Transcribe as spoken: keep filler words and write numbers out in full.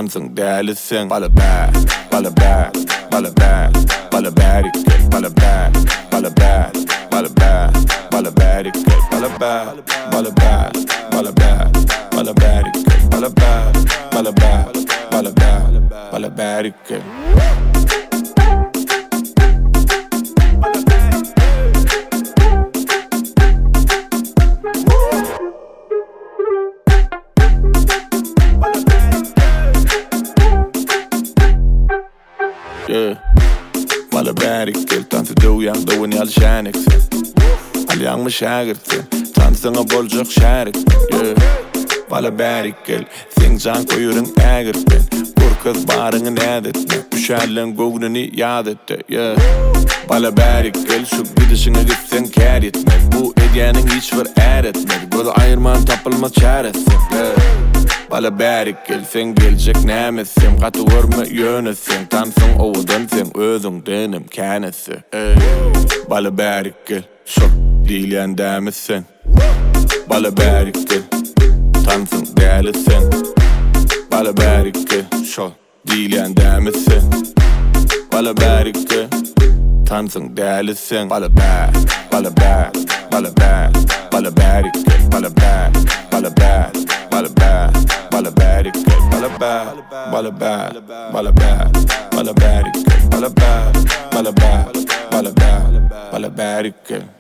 tansın değerlisin. Bala bad, bala bad, bala bad, bala bad, bala bad, bala bad, bala bad, bala bad, bala bad, bala bad, bala bad, bala bad, bala bad, bala bad, bala bad, bala bad. Yeah, bala bärikkel, tansı döwyan döwen yal şäneksin. Alyan mı şägirtsin, tansına boljak şärik. Yeah, bala bärikkel, sen can koyurun ägirtsin. Burkız barıngı nädetme, üşärlen gögnüni yad etdi. Yeah, bala bärikkel, şu gidişine gitsen kär etmez. Bu edýäniň hiç bir är etmez, gözi aýyrman tapylmaz çäresi. Yeah, bala bärikkel, sen geljek nämesin, gaty görme ýönesin. Tansın owadan sen özüň denim känesi. Bala bärikkel, şok diýilýän dämesin. Bala bärikkel, tansın dälisin. Bala bärikkel, şok diýilýän dämesin. Bala bärikkel, tansın dälisin. Bala bad, bala bad, bala bad, bala bärikkel, bala bad, bala bad, bala bad, bala bärikkel, bala bad, bala bad, bala bad, bala bärikkel, bala bad, bala bad, bala bad, bala bärikkel.